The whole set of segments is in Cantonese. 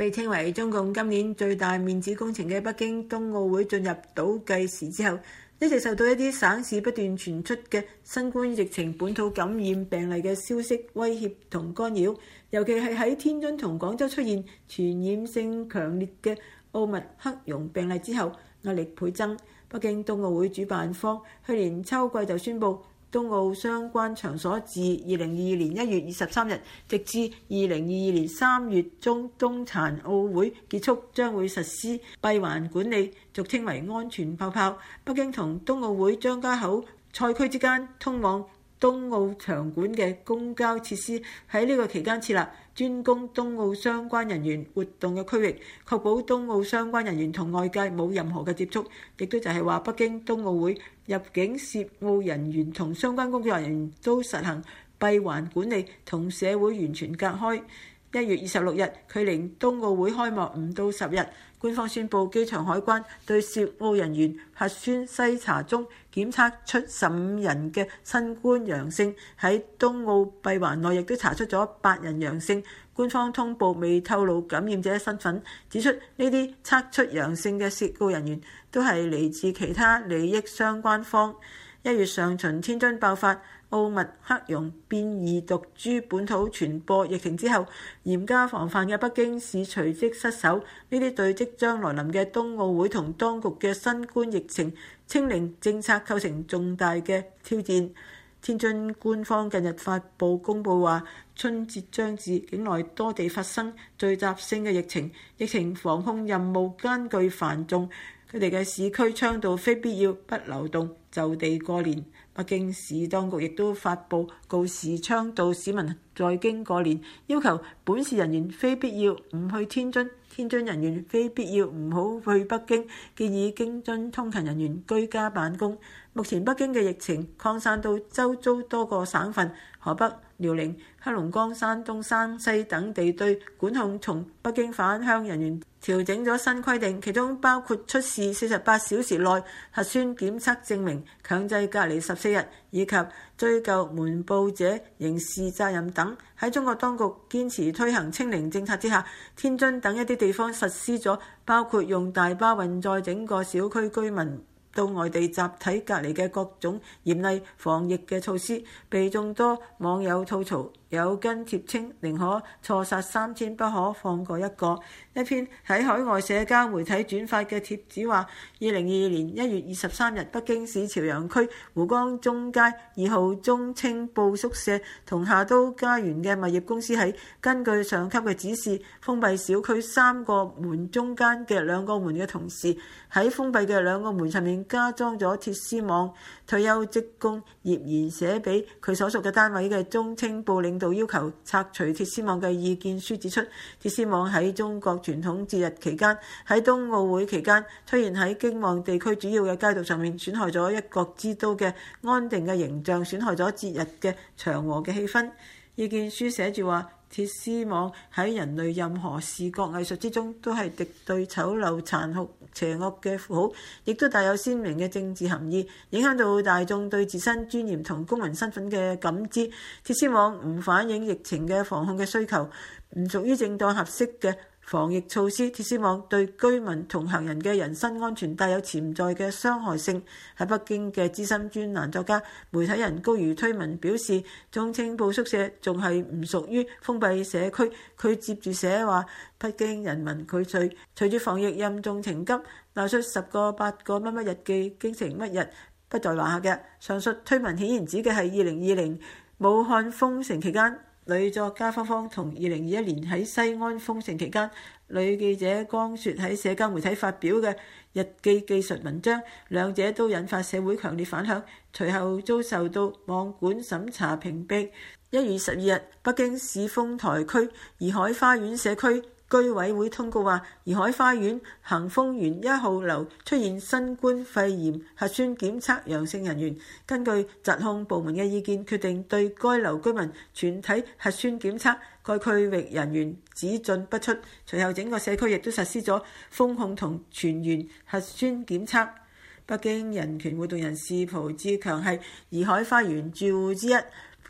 被稱為中共今年最大面子工程嘅北京冬奧會進入倒計時之後，一直受到一啲省市不斷傳出嘅新冠疫情本土感染病例嘅消息威脅同干擾，尤其係喺天津同廣州出現傳染性強烈嘅奧密克戎病例之後，壓力倍增。北京冬奧會主辦方去年秋季就宣布，冬奧相關場所自2022年1月23日直至2022年3月中冬殘奧會結束，將會實施閉環管理，俗稱為安全泡泡。北京同冬奧會張家口賽區之間通往冬奧場館嘅公交設施喺呢個期間設立專供冬奧相關人員活動嘅區域，確保冬奧相關人員同外界冇任何嘅接觸。亦都就係話，北京冬奧會入境涉奧人員同相關工作人員都實行閉環管理，同社會完全隔開。1月26日，距離冬奧會開幕5到10日，官方宣布機場海關對涉奧人員核酸篩查中檢測出15人嘅新冠陽性，喺冬奧閉環內亦都查出咗8人陽性。官方通報未透露感染者身份，指出呢啲測出陽性嘅涉奧人員都係嚟自其他利益相關方。1月上旬，天津爆發奧密克戎變異毒株本土傳播疫情之後，嚴加防範嘅北京市隨即失守，呢啲對即將來臨嘅冬奧會同當局嘅新冠疫情清零政策構成重大嘅挑戰。天津官方近日發布公佈話，春節將至，境內多地發生聚集性嘅疫情防控任務艱巨繁重，佢哋嘅市區倡導非必要不流動，就地過年。北京市當局亦都發布告示，倡導市民在京過年，要求本市人員非必要唔去天津，天津人員非必要唔好去北京，建議京津通勤人員居家辦公。目前北京嘅疫情擴散到周遭多個省份，河北、遼寧、黑龍江、山東、山西等地對管控從北京返鄉人員調整咗新規定，其中包括出示48小時內核酸檢測證明、強制隔離14日，以及追究瞞報者刑事責任等。喺中國當局堅持推行清零政策之下，天津等一啲地方實施咗包括用大巴運載整個小區居民到外地集體隔離嘅各種嚴厲防疫嘅措施，被眾多網友吐槽有跟帖稱寧可錯殺3000，不可放過一個。一篇喺海外社交媒體轉發嘅帖子話，2022年1月23日，北京市朝陽區湖光中街2號中青報宿舍同夏都家園嘅物業公司喺根據上級嘅指示，封閉小區3個門中間嘅2個門嘅同時，喺封閉嘅2個門上面加裝咗鐵絲網。退休職工葉賢寫俾佢所屬嘅單位嘅中青報領導要求拆除鐵絲網嘅意見書指出，鐵絲網喺中國傳統節日期間，喺冬奧會期間出現喺京望地區主要嘅街道上面，損害咗一國之都嘅安定嘅形象，損害咗節日嘅祥和嘅氣氛。意見書寫住話，鐵絲網喺人類任何視覺藝術之中都係敵對醜陋殘酷邪惡嘅符號，亦都帶有鮮明嘅政治含義，影響到大眾對自身尊嚴同公民身份嘅感知。鐵絲網唔反映疫情嘅防控嘅需求，唔屬於正當合適嘅防疫措施。鐵絲網對居民同行人嘅人身安全帶有潛在嘅傷害性。喺北京嘅資深專欄作家、媒體人高瑜推文表示，中青報宿舍仲係唔屬於封閉社區。佢接住寫話，北京人民拒絕隨住防疫任重情急，鬧出10個8個乜乜日記，京城乜日不在話下嘅。上述推文顯然指嘅係2020武漢封城期間，女作家芳芳同2021年喺西安封城期間，女記者江雪喺社交媒體發表嘅日記技術文章，兩者都引發社會強烈反響，隨後遭受到網管審查屏蔽。1月12日，北京市豐台區頤海花園社區居委會通告話，頤海花園恒豐園1號樓出現新冠肺炎核酸檢測陽性人員，根據疾控部門嘅意見，決定對該樓居民全體核酸檢測，該區域人員只進不出。隨後整個社區亦都實施咗封控同全員核酸檢測。北京人權活動人士蒲志強係頤海花園住戶之一。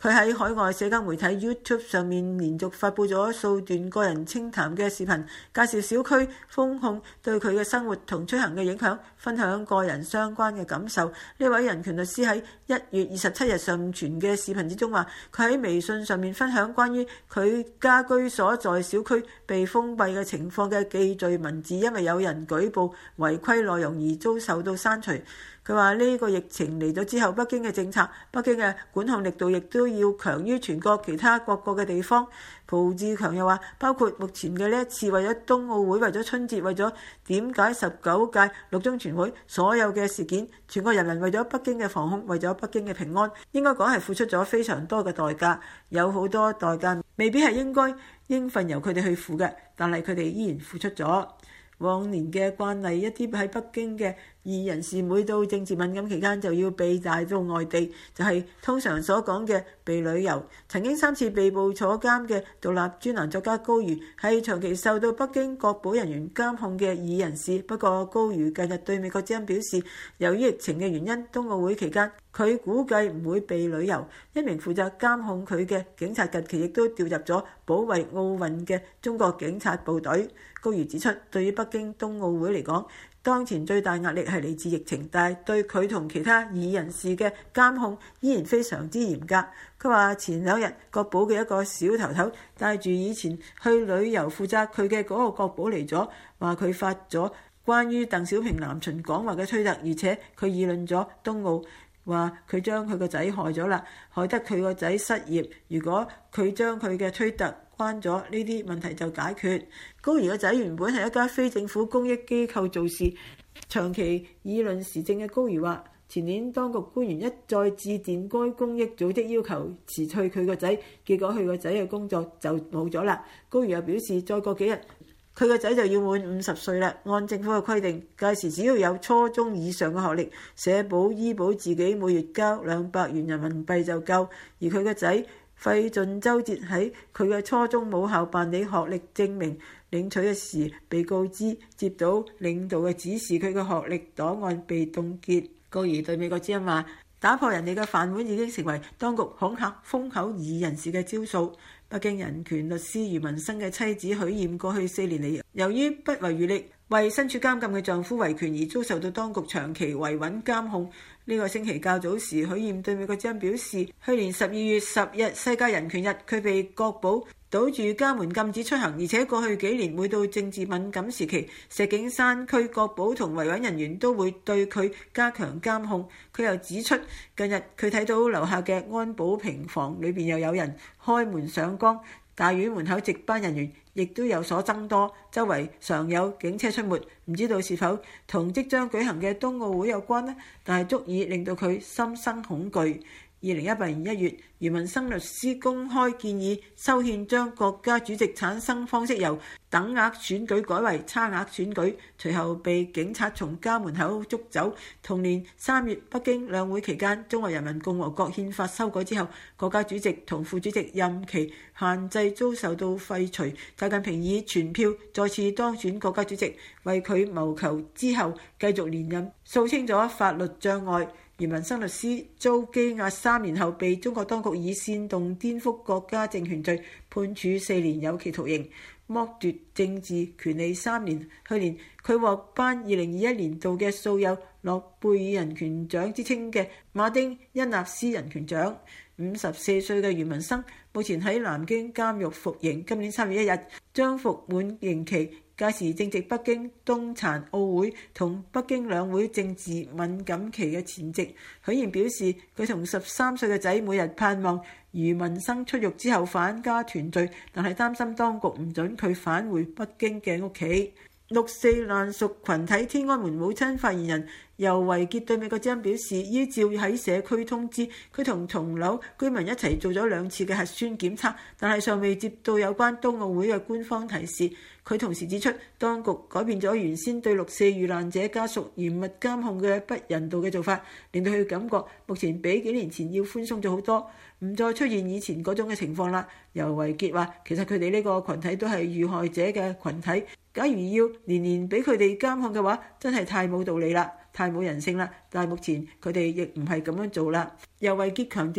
佢喺海外社交媒體 YouTube 上面連續發布咗數段個人清談嘅視頻，介紹小區封控對佢嘅生活同出行嘅影響，分享個人相關嘅感受。呢位人權律師喺1月27日上傳嘅視頻之中話，佢喺微信上面分享關於佢家居所在小區被封閉嘅情況嘅記敘文字，因為有人舉報違規內容而遭受到刪除。佢話呢個疫情嚟咗之後，北京嘅政策、北京嘅管控力度亦都要強於全國其他各個嘅地方。蒲志強又話，包括目前嘅呢一次為咗冬奧會、為咗春節、為咗點解19屆六中全會所有嘅事件，全國人民為咗北京嘅防控、為咗北京嘅平安，應該講係付出咗非常多嘅代價，有好多代價未必係應份由佢哋去付嘅，但係佢哋依然付出咗。往年嘅慣例，一啲喺北京嘅異人士每到政治敏感期間就要被帶到外地，就係通常所講嘅被旅遊。曾經3次被捕坐監嘅獨立專欄作家高瑜係長期受到北京國保人員監控嘅異人士。不過高瑜近日對美國之音表示，由於疫情嘅原因，冬奧會期間佢估計唔會被旅遊。一名負責監控佢嘅警察近期亦都調入咗保衛奧運嘅中國警察部隊。高瑜指出，對於北京冬奧會嚟講，當前最大壓力係嚟自疫情，但係對佢同其他異人士嘅監控依然非常之嚴格。佢話前2日國保嘅一個小頭頭帶住以前去旅遊負責佢嘅嗰個國保嚟咗，話佢發咗關於鄧小平南巡講話嘅推特，而且佢議論咗冬奧，話佢將佢個仔害咗啦，害得佢個仔失業。如果佢將佢嘅推特關咗，呢啲問題就解決。高瑜個仔原本係一家非政府公益機構做事，長期議論時政嘅高瑜話，前年當局官員一再致電該公益組織要求辭退佢個仔，結果佢個仔嘅工作就冇咗啦。高瑜又表示，再過幾日佢個仔就要滿50歲啦。按政府嘅規定，屆時只要有初中以上嘅學歷，社保醫保自己每月交200元人民幣就夠。而佢個仔費盡周折喺佢嘅初中母校辦理學歷證明領取嘅時，被告知接到領導嘅指示，佢嘅學歷檔案被凍結。高瑜對美國之音話，打破人哋嘅飯碗已經成為當局恐嚇封口異人士嘅招數。北京人權律師余文生嘅妻子許艷過去4年嚟，由於不遺餘力為身處監禁嘅丈夫維權而遭受到當局長期維穩監控。呢個星期較早時，許艷對美國之音表示，去年12月10日世界人權日，佢被國保堵住家門禁止出行，而且過去幾年每到政治敏感時期，石景山區國保同維穩人員都會對佢加強監控。佢又指出，近日佢睇到樓下嘅安保平房裏邊又有人開門上崗，大院門口值班人員亦都有所增多，周圍常有警車出沒，唔知道是否同即將舉行嘅冬奧會有關呢？但係足以令到佢心生恐懼。2018年1月，余文生律師公開建議修憲，將國家主席產生方式由等額選舉改為差額選舉，隨後被警察從家門口捉走。同年3月，北京兩會期間，中華人民共和國憲法修改之後，國家主席同副主席任期限制遭受到廢除。習近平以全票再次當選國家主席，為佢謀求之後繼續連任掃清咗法律障礙。余文生律師遭羈押3年後，被中國當局以煽動顛覆國家政權罪判處4年有期徒刑，剝奪政治權利3年。去年佢獲頒2021年度嘅素有諾貝爾人權獎之稱嘅馬丁恩納斯人權獎。54歲嘅余文生目前喺南京監獄服刑，今年3月1日將服滿刑期。屆時正值北京冬殘奧會同北京兩會政治敏感期嘅前夕。許賢表示，佢同13歲嘅仔每日盼望余文生出獄之後返家團聚，但係擔心當局唔准佢返回北京嘅屋企。6四爛屬群體天安門母親發言人尤維潔對美國之音表示，依照喺社區通知，佢同同樓居民一齊做咗2次嘅核酸檢測，但係尚未接到有關冬奧會嘅官方提示。佢同時指出，當局改變咗原先對6四遇難者家屬嚴密監控嘅不人道嘅做法，令到佢感覺目前比幾年前要寬鬆咗好多，唔再出現以前嗰種嘅情況啦。尤維潔話，其實佢哋呢個群體都係遇害者嘅群體，假如要年年俾佢哋監控嘅話，真係太冇道理啦，太冇人性啦。但係目前佢哋亦唔係咁樣做啦。尤維潔強調，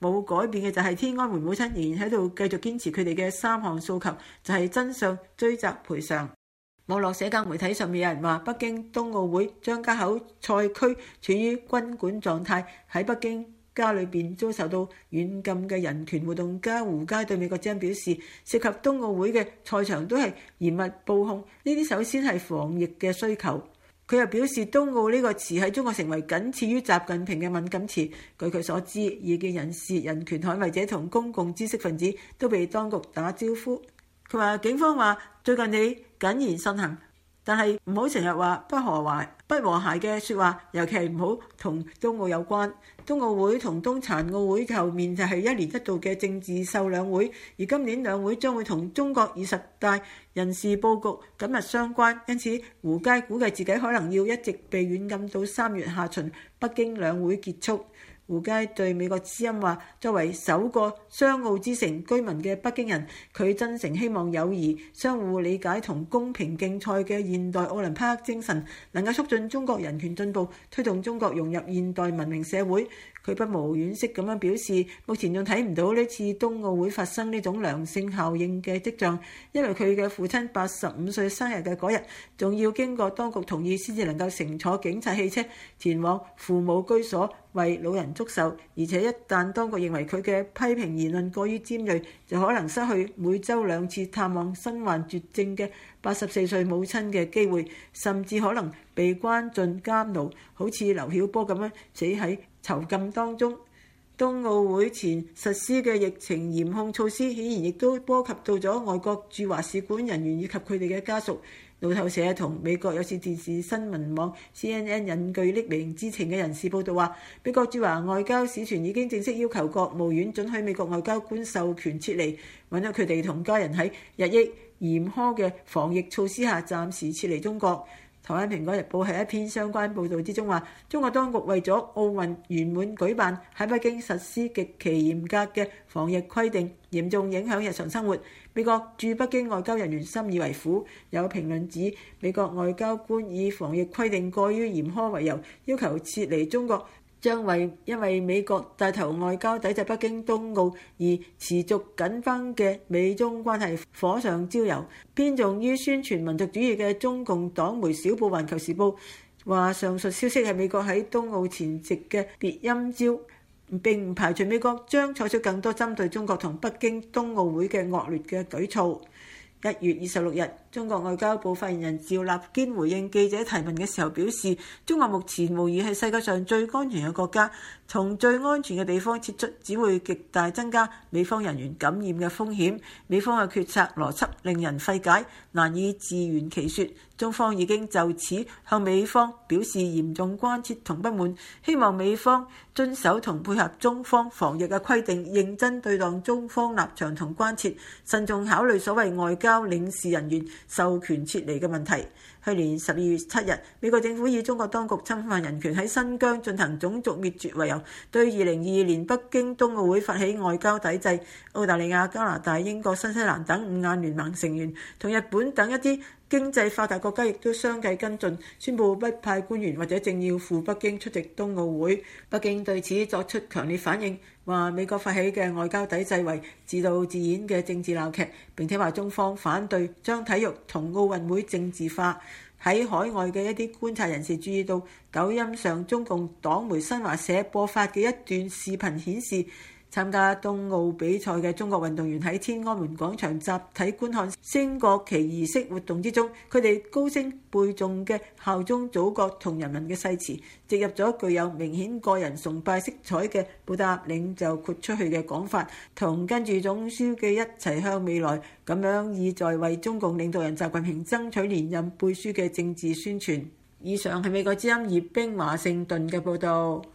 冇改變嘅就係天安門母親仍然喺度繼續堅持佢哋嘅3項訴求，就係真相、追責、賠償。網絡社交媒體上面有人話，北京冬奧會張家口賽區處於軍管狀態，喺北京家裏邊遭受到軟禁嘅人權活動家胡佳對美國之音表示，涉及冬奧會嘅賽場都係嚴密布控，呢啲首先係防疫嘅需求。佢又表示，冬奧呢個詞喺中國成為僅次於習近平嘅敏感詞。據佢所知，異見人士、人權捍衛者同公共知識分子都被當局打招呼。佢話警方話最近你謹言慎行，但係唔好成日話不和諧嘅説話，尤其係唔好同冬奧有關。冬奧會同冬殘奧會後面就係1年1度嘅政治秀兩會，而今年兩會將會同中國20大人事佈局緊密相關，因此胡佳估計自己可能要一直被軟禁到3月下旬北京兩會結束。胡佳對美國之音話，作為首個雙奧之城居民嘅北京人，佢真誠希望友誼、相互理解同公平競賽嘅現代奧林匹克精神能夠促進中國人權進步，推動中國融入現代文明社會。佢不無惋惜咁樣表示，目前仲睇唔到呢次冬奧會發生呢種良性效應嘅跡象，因為佢嘅父親85歲生日嘅嗰日，仲要經過當局同意先至能夠乘坐警察汽車前往父母居所為老人祝壽，而且一旦當局認為佢嘅批評言論過於尖銳，就可能失去每週2次探望身患絕症嘅84歲母親嘅機會，甚至可能被關進監牢，好似劉曉波咁樣死喺囚禁當中。冬奧會前實施嘅疫情嚴控措施，顯然亦都波及到咗外國駐華使館人員以及佢哋嘅家屬。路透社同美國有線電視新聞網 CNN 引據匿名知情嘅人士報道話，美國駐華外交使團已經正式要求國務院准許美國外交官授權撤離，允許佢哋同家人喺日益嚴苛嘅防疫措施下暫時撤離中國。台灣《蘋果日報》喺一篇相關報導之中話，中國當局為咗奧運圓滿舉辦，喺北京實施極其嚴格嘅防疫規定，嚴重影響日常生活。美國駐北京外交人員深以為苦。有評論指，美國外交官以防疫規定過於嚴苛為由，要求撤離中國，將因為美國帶頭外交抵制北京冬奧而持續緊繃嘅美中關係火上澆油。偏重於宣傳民族主義嘅中共黨媒小報《環球時報》話，上述消息係美國喺冬奧前夕嘅別陰招，並唔排除美國將採取更多針對中國同北京冬奧會嘅惡劣嘅舉措。1月26日，中國外交部發言人趙立堅回應記者提問嘅時候表示，中國目前無疑係世界上最安全嘅國家，從最安全嘅地方撤出只會極大增加美方人員感染嘅風險。美方嘅決策邏輯令人費解，難以自圓其說。中方已經就此向美方表示嚴重關切同不滿，希望美方遵守同配合中方防疫嘅規定，認真對待中方立場同關切，慎重考慮所謂外交領事人員授權撤離嘅問題。去年12月7日，美國政府以中國當局侵犯人權喺新疆進行種族滅絕為由，對2022年北京冬奧會發起外交抵制。澳大利亞、加拿大、英國、新西蘭等5眼聯盟成員同日本等一啲經濟發達國家亦都相繼跟進，宣布不派官員或者政要赴北京出席冬奧會。北京對此作出強烈反應，話美國發起嘅外交抵制為自導自演嘅政治鬧劇，並且話中方反對將體育同奧運會政治化。喺海外嘅一啲觀察人士注意到，抖音上中共黨媒新華社播發嘅一段視頻顯示，參加冬奧比賽嘅中國運動員喺天安門廣場集體觀看升國旗儀式活動之中，佢哋高聲背誦嘅效忠祖國同人民嘅誓詞，植入咗具有明顯個人崇拜色彩嘅報答領袖豁出去嘅講法，同跟住總書記一齊向未來，咁樣意在為中共領導人習近平爭取連任背書嘅政治宣傳。以上係美國之音葉冰華盛頓嘅報導。